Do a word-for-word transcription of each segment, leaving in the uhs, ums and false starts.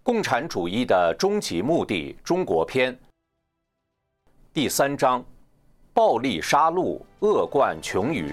共产主义的终极目的中国篇第三章：暴力杀戮，恶贯穷语。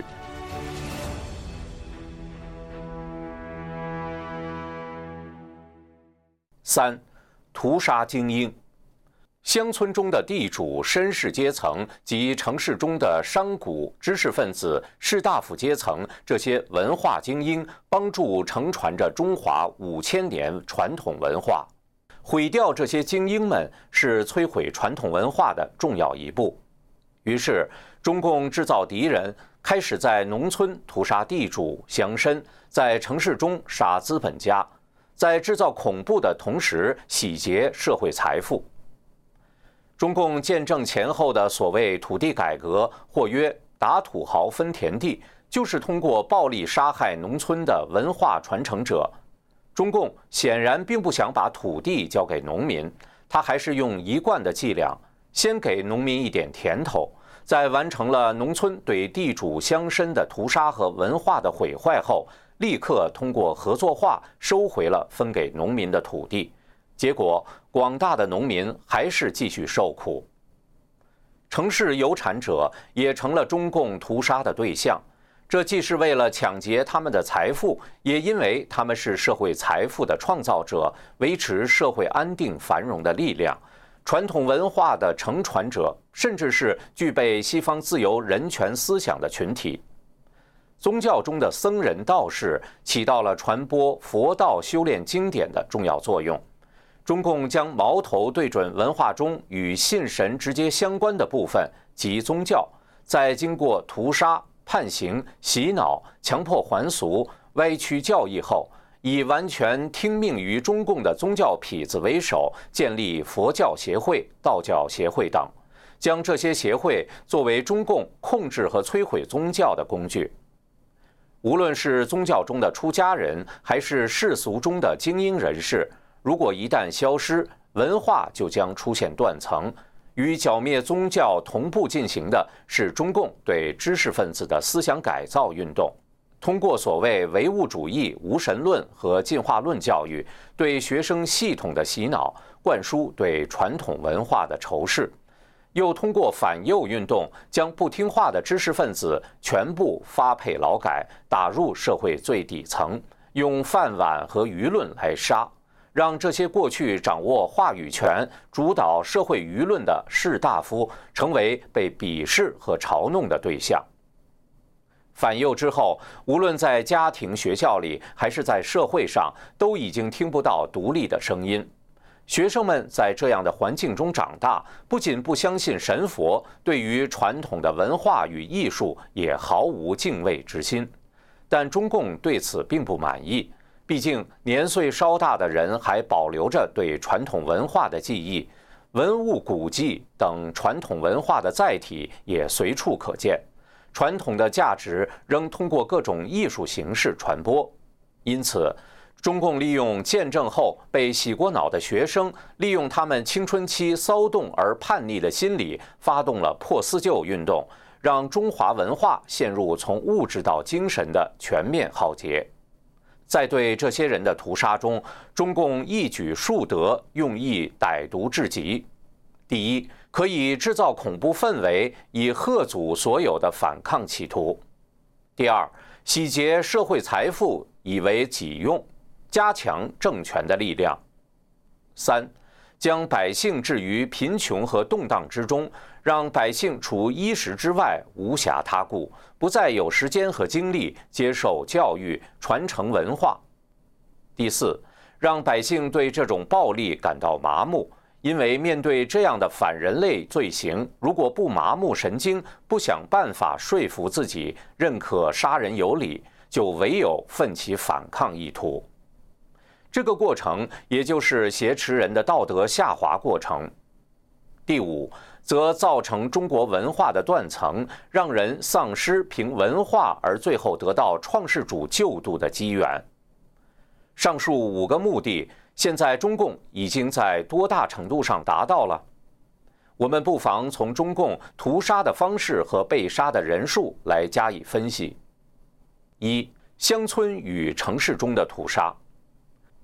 三、屠杀精英。乡村中的地主、绅士阶层及城市中的商贾、知识分子、士大夫阶层，这些文化精英帮助承传着中华五千年传统文化。毁掉这些精英们是摧毁传统文化的重要一步。于是，中共制造敌人，开始在农村屠杀地主、乡绅，在城市中杀资本家，在制造恐怖的同时洗劫社会财富。中共建政前后的所谓土地改革，或曰打土豪分田地，就是通过暴力杀害农村的文化传承者。中共显然并不想把土地交给农民，他还是用一贯的伎俩，先给农民一点甜头，在完成了农村对地主乡绅的屠杀和文化的毁坏后，立刻通过合作化收回了分给农民的土地。结果，广大的农民还是继续受苦。城市有产者也成了中共屠杀的对象，这既是为了抢劫他们的财富，也因为他们是社会财富的创造者，维持社会安定繁荣的力量，传统文化的承传者，甚至是具备西方自由人权思想的群体。宗教中的僧人道士起到了传播佛道修炼经典的重要作用。中共将矛头对准文化中与信神直接相关的部分，即宗教，在经过屠杀、判刑、洗脑、强迫还俗、歪曲教义后，以完全听命于中共的宗教痞子为首，建立佛教协会、道教协会等，将这些协会作为中共控制和摧毁宗教的工具。无论是宗教中的出家人，还是世俗中的精英人士，如果一旦消失，文化就将出现断层。与剿灭宗教同步进行的是中共对知识分子的思想改造运动，通过所谓唯物主义、无神论和进化论教育，对学生系统的洗脑，灌输对传统文化的仇视；又通过反右运动，将不听话的知识分子全部发配劳改，打入社会最底层，用饭碗和舆论来杀。让这些过去掌握话语权、主导社会舆论的士大夫成为被鄙视和嘲弄的对象。反右之后，无论在家庭、学校里，还是在社会上，都已经听不到独立的声音。学生们在这样的环境中长大，不仅不相信神佛，对于传统的文化与艺术也毫无敬畏之心。但中共对此并不满意。毕竟年岁稍大的人还保留着对传统文化的记忆，文物古迹等传统文化的载体也随处可见，传统的价值仍通过各种艺术形式传播。因此，中共利用建政后被洗过脑的学生，利用他们青春期骚动而叛逆的心理，发动了破四旧运动，让中华文化陷入从物质到精神的全面浩劫。在对这些人的屠杀中，中共一举数得，用意歹毒至极。第一，可以制造恐怖氛围，以吓阻所有的反抗企图；第二，洗劫社会财富，以为己用，加强政权的力量；三，将百姓置于贫穷和动荡之中，让百姓除衣食之外无暇他顾，不再有时间和精力接受教育、传承文化。第四，让百姓对这种暴力感到麻木，因为面对这样的反人类罪行，如果不麻木神经，不想办法说服自己认可杀人有理，就唯有奋起反抗意图。这个过程也就是挟持人的道德下滑过程。第五，则造成中国文化的断层，让人丧失凭文化而最后得到创世主救度的机缘。上述五个目的，现在中共已经在多大程度上达到了？我们不妨从中共屠杀的方式和被杀的人数来加以分析。一、乡村与城市中的屠杀。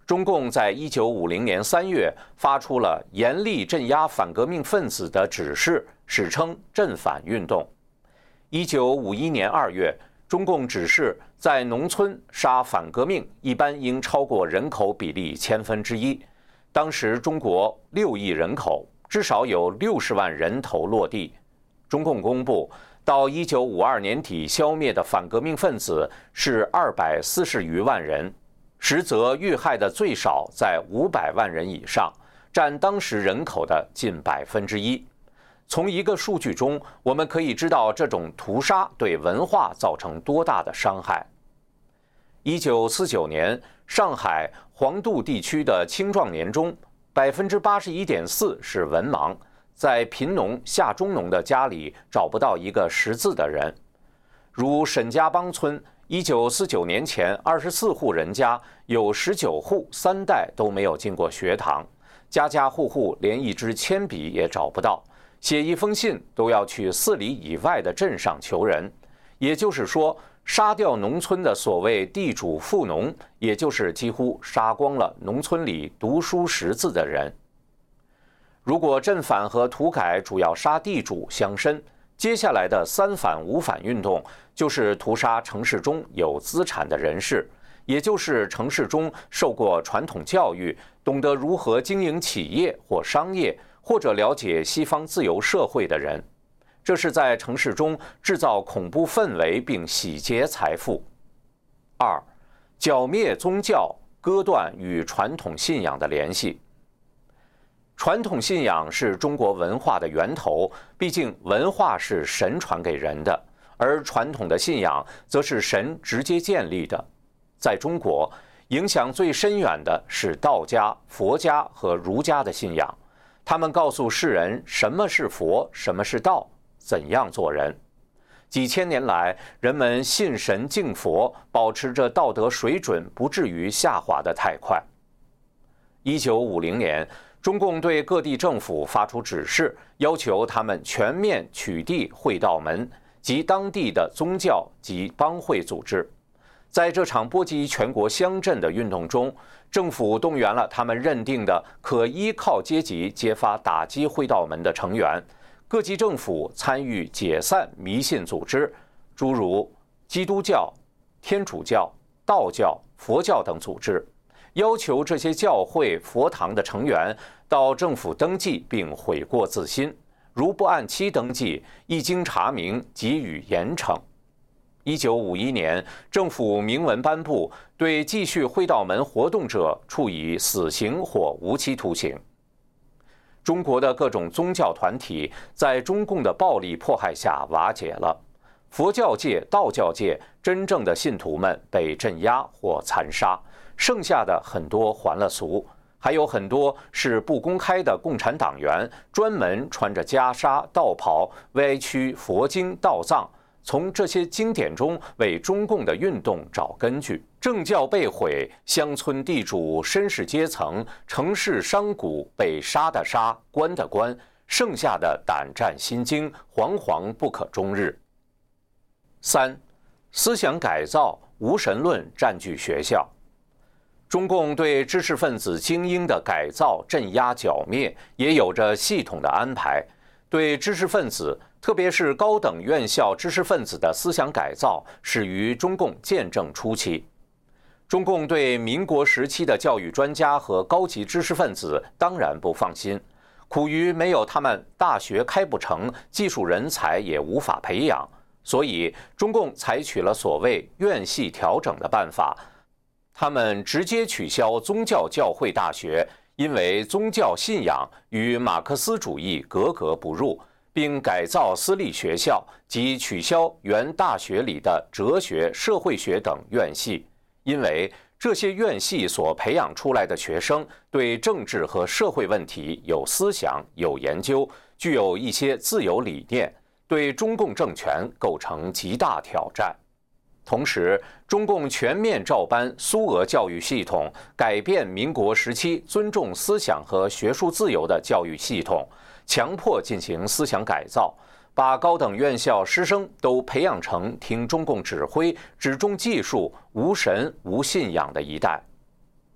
中共在一九五零年三月发出了严厉镇压反革命分子的指示，史称镇反运动。一九五一年二月，中共指示在农村杀反革命一般应超过人口比例千分之一。当时中国六亿人口，至少有六十万人头落地。中共公布，到一九五二年底消灭的反革命分子是二百四十余万人，实则遇害的最少在五百万人以上，占当时人口的近百分之一。从一个数据中，我们可以知道这种屠杀对文化造成多大的伤害。一九四九年，上海黄渡地区的青壮年中，百分之八十一点四是文盲，在贫农下中农的家里找不到一个识字的人。如沈家浜村，一九四九年前二十四户人家，有十九户三代都没有进过学堂，家家户户连一支铅笔也找不到，写一封信都要去四里以外的镇上求人。也就是说，杀掉农村的所谓地主富农，也就是几乎杀光了农村里读书识字的人。如果镇反和土改主要杀地主乡绅，接下来的三反五反运动就是屠杀城市中有资产的人士，也就是城市中受过传统教育，懂得如何经营企业或商业，或者了解西方自由社会的人。这是在城市中制造恐怖氛围并洗劫财富。二、剿灭宗教，割断与传统信仰的联系。传统信仰是中国文化的源头，毕竟文化是神传给人的，而传统的信仰则是神直接建立的。在中国，影响最深远的是道家、佛家和儒家的信仰，他们告诉世人什么是佛，什么是道，怎样做人。几千年来，人们信神敬佛，保持着道德水准不至于下滑得太快。一九五零年，中共对各地政府发出指示，要求他们全面取缔会道门及当地的宗教及帮会组织。在这场波及全国乡镇的运动中，政府动员了他们认定的可依靠阶级揭发打击会道门的成员。各级政府参与解散迷信组织，诸如基督教、天主教、道教、佛教等组织，要求这些教会、佛堂的成员到政府登记并悔过自新，如不按期登记，一经查明给予严惩。一九五一年，政府明文颁布，对继续会道门活动者处以死刑或无期徒刑。中国的各种宗教团体在中共的暴力迫害下瓦解了，佛教界、道教界真正的信徒们被镇压或残杀，剩下的很多还了俗，还有很多是不公开的共产党员，专门穿着袈裟、道袍，歪曲佛经、道藏，从这些经典中为中共的运动找根据。政教被毁，乡村地主、绅士阶层、城市商贾被杀的杀，关的关，剩下的胆战心惊，惶惶不可终日。三、思想改造，无神论占据学校。中共对知识分子精英的改造、镇压、剿灭也有着系统的安排。对知识分子，特别是高等院校知识分子的思想改造，始于中共建政初期。中共对民国时期的教育专家和高级知识分子当然不放心，苦于没有他们，大学开不成，技术人才也无法培养，所以中共采取了所谓院系调整的办法。他们直接取消宗教教会大学，因为宗教信仰与马克思主义格格不入，并改造私立学校及取消原大学里的哲学、社会学等院系。因为这些院系所培养出来的学生对政治和社会问题有思想、有研究，具有一些自由理念，对中共政权构成极大挑战。同时，中共全面照搬苏俄教育系统，改变民国时期尊重思想和学术自由的教育系统，强迫进行思想改造，把高等院校师生都培养成听中共指挥、只重技术、无神无信仰的一代。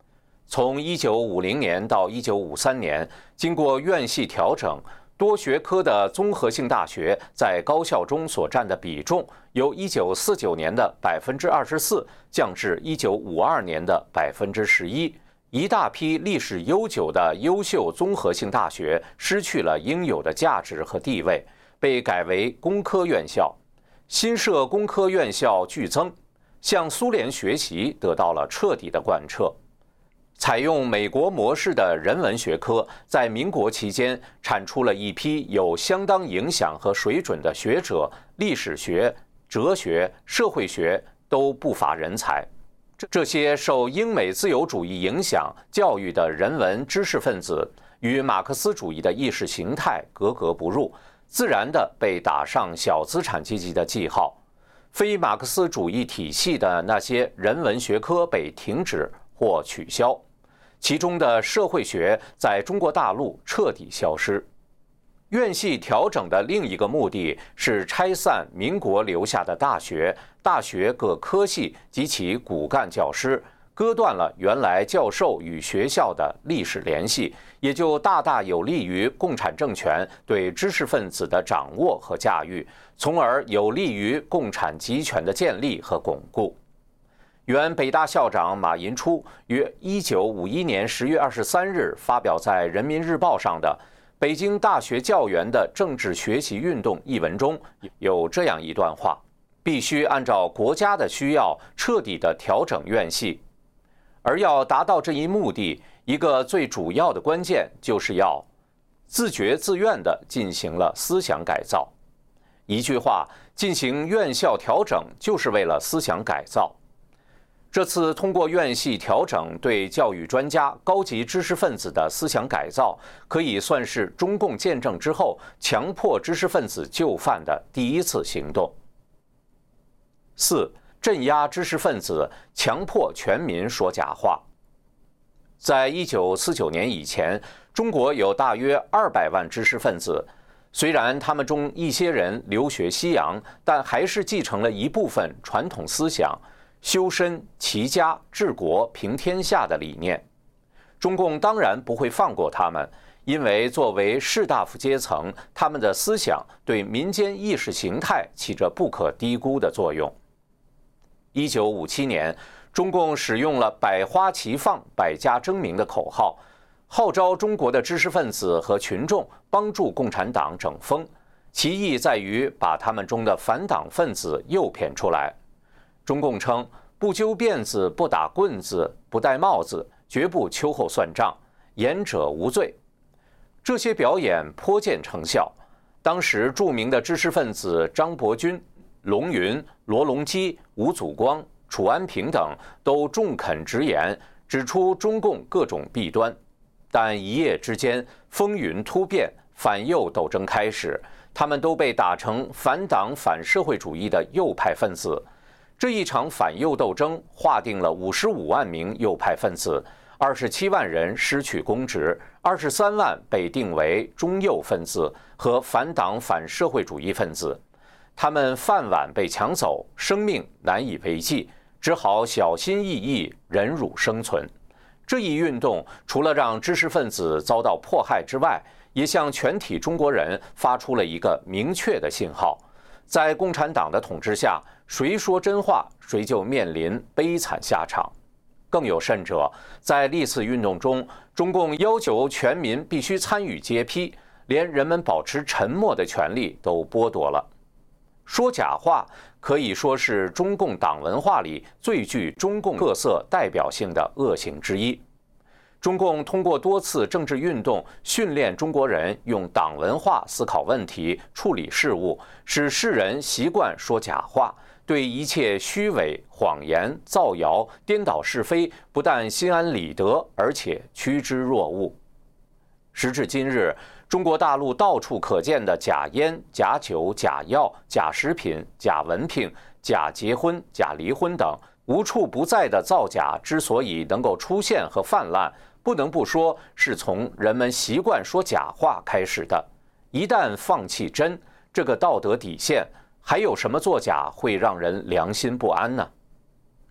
从一九五零年到一九五三年，经过院系调整，多学科的综合性大学在高校中所占的比重，由一九四九年的百分之二十四降至一九五二年的百分之十一。一大批历史悠久的优秀综合性大学失去了应有的价值和地位，被改为工科院校。新设工科院校剧增，向苏联学习得到了彻底的贯彻。采用美国模式的人文学科，在民国期间产出了一批有相当影响和水准的学者，历史学、哲学、社会学都不乏人才。这些受英美自由主义影响教育的人文知识分子，与马克思主义的意识形态格格不入，自然地被打上小资产阶级的记号。非马克思主义体系的那些人文学科被停止或取消。其中的社会学在中国大陆彻底消失。院系调整的另一个目的是拆散民国留下的大学、大学各科系及其骨干教师，割断了原来教授与学校的历史联系，也就大大有利于共产政权对知识分子的掌握和驾驭，从而有利于共产集权的建立和巩固。原北大校长马寅初于一九五一年十月二十三日发表在《人民日报》上的《北京大学教员的政治学习运动》一文中有这样一段话：必须按照国家的需要彻底地调整院系，而要达到这一目的，一个最主要的关键就是要自觉自愿地进行了思想改造。一句话，进行院校调整就是为了思想改造。这次通过院系调整对教育专家、高级知识分子的思想改造，可以算是中共建政之后强迫知识分子就范的第一次行动。四、镇压知识分子，强迫全民说假话。在一九四九年以前，中国有大约二百万知识分子，虽然他们中一些人留学西洋，但还是继承了一部分传统思想。修身齐家治国平天下的理念，中共当然不会放过他们，因为作为士大夫阶层，他们的思想对民间意识形态起着不可低估的作用。一九五七年，中共使用了百花齐放、百家争鸣的口号，号召中国的知识分子和群众帮助共产党整风，其意在于把他们中的反党分子诱骗出来。中共称，不揪辫子，不打棍子，不戴帽子，绝不秋后算账，言者无罪。这些表演颇见成效。当时著名的知识分子张伯钧、龙云、罗隆基、吴祖光、楚安平等都中肯直言，指出中共各种弊端。但一夜之间，风云突变，反右斗争开始，他们都被打成反党反社会主义的右派分子。这一场反右斗争划定了五十五万名右派分子，二十七万人失去公职，二十三万被定为中右分子和反党反社会主义分子。他们饭碗被抢走，生命难以为继，只好小心翼翼忍辱生存。这一运动除了让知识分子遭到迫害之外，也向全体中国人发出了一个明确的信号：在共产党的统治下，谁说真话，谁就面临悲惨下场。更有甚者，在历次运动中，中共要求全民必须参与揭批，连人们保持沉默的权利都剥夺了。说假话可以说是中共党文化里最具中共特色代表性的恶行之一。中共通过多次政治运动训练中国人用党文化思考问题、处理事务，使世人习惯说假话，对一切虚伪、谎言、造谣、颠倒是非，不但心安理得，而且趋之若鹜。时至今日，中国大陆到处可见的假烟、假酒、假药、假食品、假文凭、假结婚、假离婚等无处不在的造假之所以能够出现和泛滥，不能不说是从人们习惯说假话开始的。一旦放弃真这个道德底线，还有什么作假会让人良心不安呢？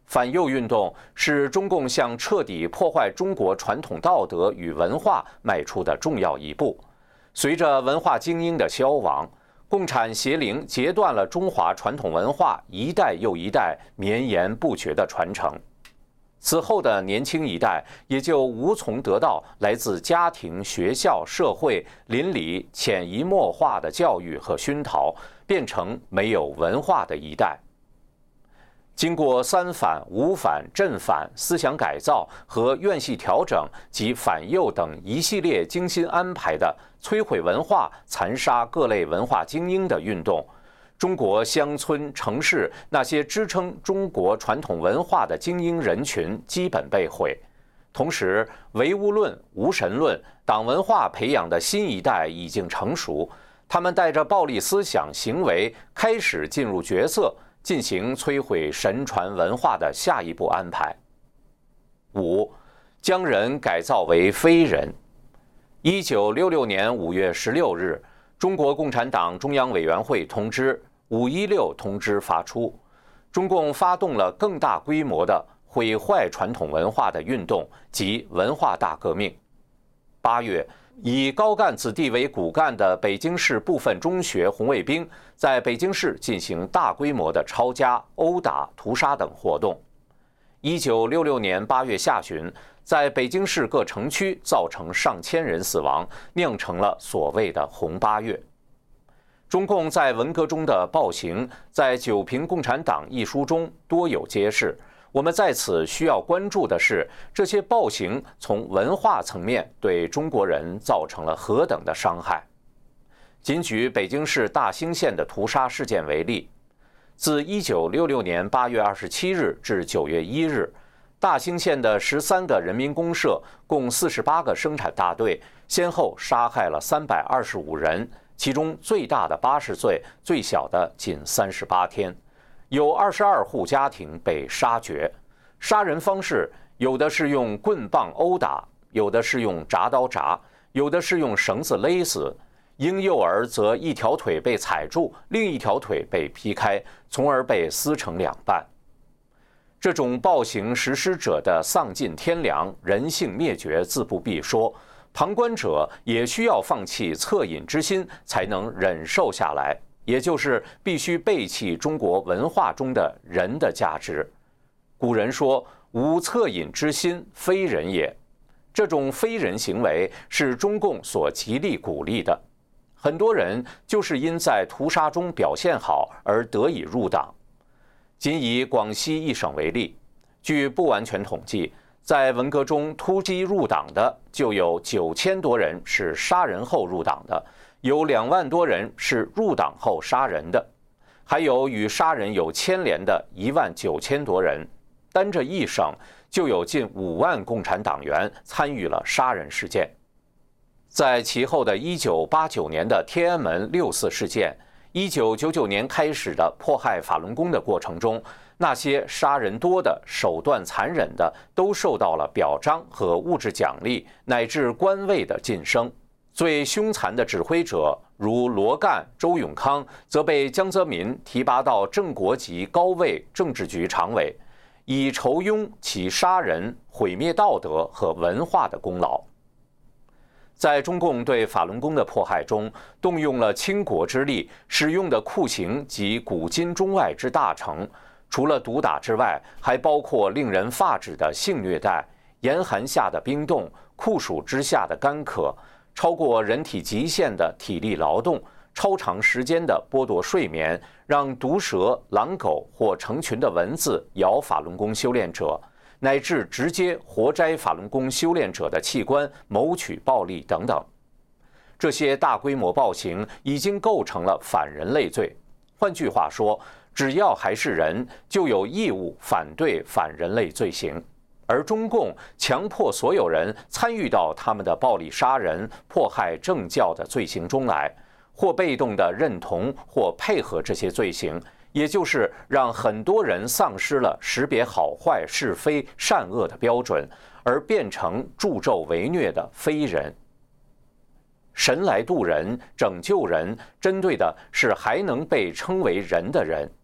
反右运动是中共向彻底破坏中国传统道德与文化迈出的重要一步。随着文化精英的消亡，共产邪灵截断了中华传统文化一代又一代绵延不绝的传承。此后的年轻一代也就无从得到来自家庭、学校、社会、邻里潜移默化的教育和熏陶，变成没有文化的一代。经过三反、五反、正反思想改造和院系调整及反右等一系列精心安排的摧毁文化、残杀各类文化精英的运动，中国乡村、城市那些支撑中国传统文化的精英人群基本被毁。同时，唯物论、无神论、党文化培养的新一代已经成熟，他们带着暴力思想行为开始进入角色，进行摧毁神传文化的下一步安排。五，将人改造为非人。一九六六年五月十六日，中国共产党中央委员会通知五一六通知发出，中共发动了更大规模的毁坏传统文化的运动及文化大革命。八月，以高干子弟为骨干的北京市部分中学红卫兵在北京市进行大规模的抄家、殴打、屠杀等活动。一九六六年八月下旬，在北京市各城区造成上千人死亡，酿成了所谓的红八月。中共在文革中的暴行，在《九评共产党》一书中多有揭示。我们在此需要关注的是，这些暴行从文化层面对中国人造成了何等的伤害。仅举北京市大兴县的屠杀事件为例，自一九六六年八月二十七日至九月一日，大兴县的十三个人民公社共四十八个生产大队，先后杀害了三百二十五人，其中最大的八十岁，最小的仅三十八天。有二十二户家庭被杀绝，杀人方式有的是用棍棒殴打，有的是用铡刀铡，有的是用绳子勒死。婴幼儿则一条腿被踩住，另一条腿被劈开，从而被撕成两半。这种暴行实施者的丧尽天良、人性灭绝自不必说，旁观者也需要放弃恻隐之心，才能忍受下来。也就是必须背弃中国文化中的人的价值。古人说：“无恻隐之心，非人也。”这种非人行为是中共所极力鼓励的。很多人就是因在屠杀中表现好而得以入党。仅以广西一省为例，据不完全统计，在文革中突击入党的就有九千多人是杀人后入党的。有两万多人是入党后杀人的，还有与杀人有牵连的一万九千多人。单这一省就有近五万共产党员参与了杀人事件。在其后的一九八九年的天安门六四事件，一九九九年开始的迫害法轮功的过程中，那些杀人多的、手段残忍的，都受到了表彰和物质奖励，乃至官位的晋升。最凶残的指挥者如罗干、周永康，则被江泽民提拔到正国级高位政治局常委，以酬庸其杀人、毁灭道德和文化的功劳。在中共对法轮功的迫害中，动用了倾国之力，使用的酷刑及古今中外之大成，除了毒打之外，还包括令人发指的性虐待、严寒下的冰冻、酷暑之下的干渴。超过人体极限的体力劳动，超长时间的剥夺睡眠，让毒蛇、狼狗或成群的蚊子咬法轮功修炼者，乃至直接活摘法轮功修炼者的器官，谋取暴利等等。这些大规模暴行已经构成了反人类罪。换句话说，只要还是人，就有义务反对反人类罪行。而中共强迫所有人参与到他们的暴力杀人、迫害政教的罪行中来，或被动地认同或配合这些罪行，也就是让很多人丧失了识别好坏、是非、善恶的标准，而变成助纣为虐的非人。神来渡人、拯救人，针对的是还能被称为人的人。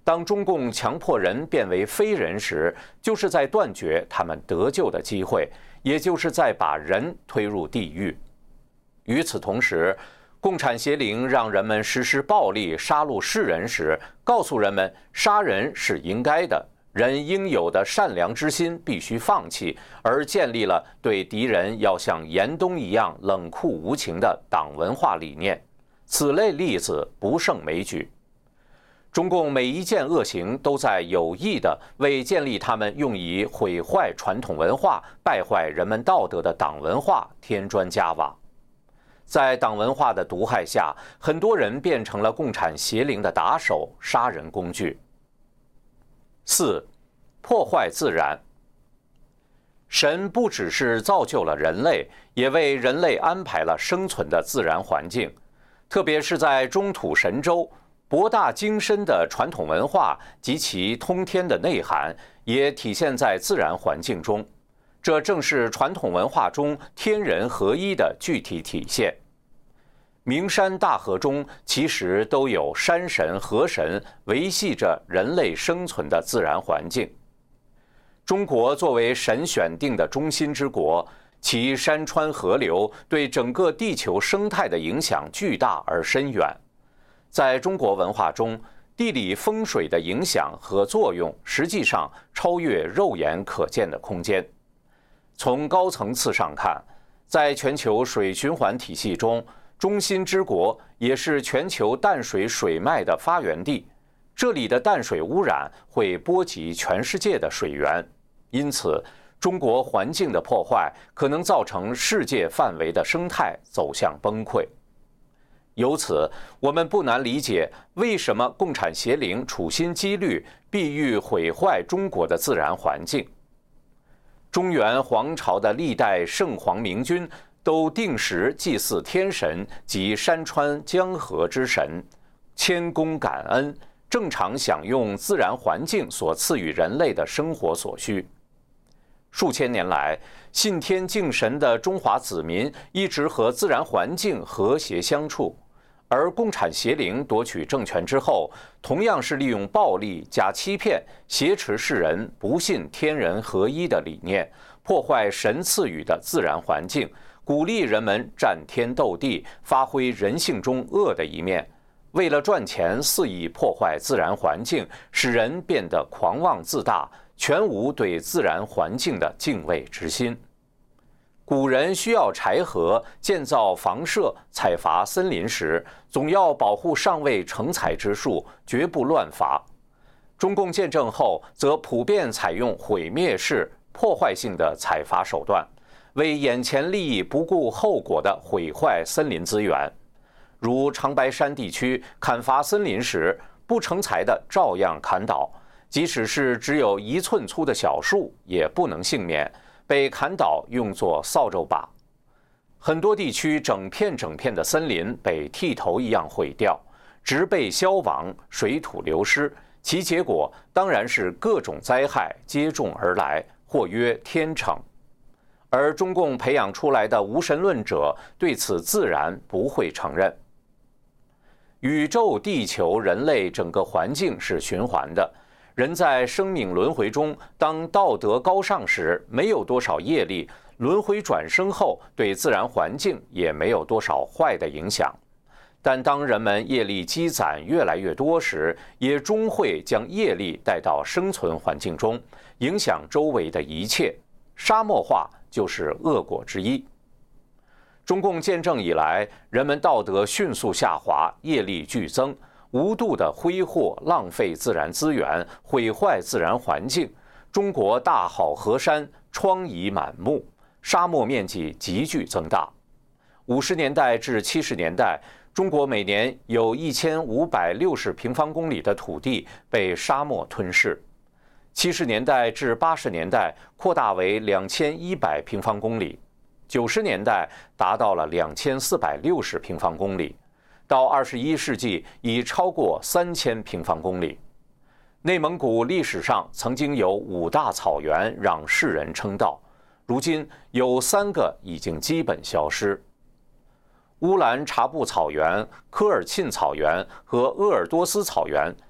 当中共强迫人变为非人时，就是在断绝他们得救的机会，也就是在把人推入地狱。与此同时，共产邪灵让人们实施暴力杀戮世人时，告诉人们杀人是应该的，人应有的善良之心必须放弃，而建立了对敌人要像严冬一样冷酷无情的党文化理念。此类例子不胜枚举。中共每一件恶行都在有意地为建立他们用以毁坏传统文化、败坏人们道德的党文化添砖加瓦。在党文化的毒害下，很多人变成了共产邪灵的打手、杀人工具。四、破坏自然。神不只是造就了人类，也为人类安排了生存的自然环境，特别是在中土神州。博大精深的传统文化及其通天的内涵，也体现在自然环境中。这正是传统文化中天人合一的具体体现。名山大河中，其实都有山神、河神维系着人类生存的自然环境。中国作为神选定的中心之国，其山川河流对整个地球生态的影响巨大而深远。在中国文化中，地理风水的影响和作用实际上超越肉眼可见的空间。从高层次上看，在全球水循环体系中，中心之国也是全球淡水水脉的发源地。这里的淡水污染会波及全世界的水源，因此，中国环境的破坏可能造成世界范围的生态走向崩溃。由此，我们不难理解为什么共产邪灵处心积虑必欲毁坏中国的自然环境。中原皇朝的历代圣皇明君都定时祭祀天神及山川江河之神，谦恭感恩，正常享用自然环境所赐予人类的生活所需。数千年来，信天敬神的中华子民一直和自然环境和谐相处。而共产邪灵夺取政权之后，同样是利用暴力加欺骗，挟持世人不信天人合一的理念，破坏神赐予的自然环境，鼓励人们战天斗地，发挥人性中恶的一面。为了赚钱，肆意破坏自然环境，使人变得狂妄自大，全无对自然环境的敬畏之心。古人需要柴禾建造房舍、采伐森林时，总要保护尚未成材之树，绝不乱伐。中共建政后，则普遍采用毁灭式、破坏性的采伐手段，为眼前利益不顾后果地毁坏森林资源。如长白山地区砍伐森林时，不成材的照样砍倒，即使是只有一寸粗的小树，也不能幸免。被砍倒用作扫帚把。很多地区整片整片的森林被剃头一样毁掉，植被消亡，水土流失，其结果当然是各种灾害接踵而来，或曰天惩。而中共培养出来的无神论者对此自然不会承认。宇宙、地球、人类整个环境是循环的。人在生命轮回中，当道德高尚时，没有多少业力；轮回转生后，对自然环境也没有多少坏的影响。但当人们业力积攒越来越多时，也终会将业力带到生存环境中，影响周围的一切。沙漠化就是恶果之一。中共建政以来，人们道德迅速下滑，业力剧增。无度的挥霍、浪费自然资源，毁坏自然环境，中国大好河山疮痍满目，沙漠面积急剧增大。五十年代至七十年代，中国每年有一千五百六十平方公里的土地被沙漠吞噬。七十年代至八十年代扩大为两千一百平方公里，九十年代达到了两千四百六十平方公里。到二十一世纪已超过三千平方公里。内蒙古历史上曾经有五大草原让世人称道，如今有三个已经基本消失。乌兰察布草原、科尔沁草原和鄂尔多斯草原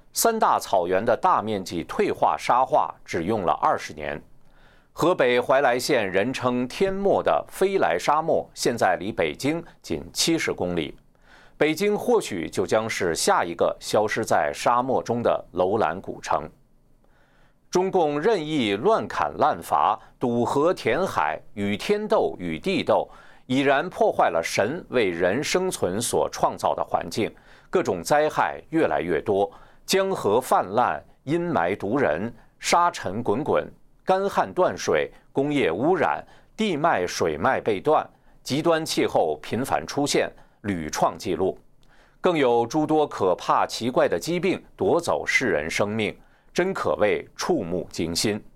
三大草原的大面积退化沙化只用了二十年。河北怀来县人称天漠的飞来沙漠，现在离北京仅七十公里。北京或许就将是下一个消失在沙漠中的楼兰古城。中共任意乱砍滥伐、堵河填海，与天斗、与地斗，已然破坏了神为人生存所创造的环境，各种灾害越来越多，江河泛滥，阴霾毒人，沙尘滚滚，干旱断水，工业污染，地脉水脉被断，极端气候频繁出现，屡创纪录。更有诸多可怕奇怪的疾病夺走世人生命，真可谓触目惊心。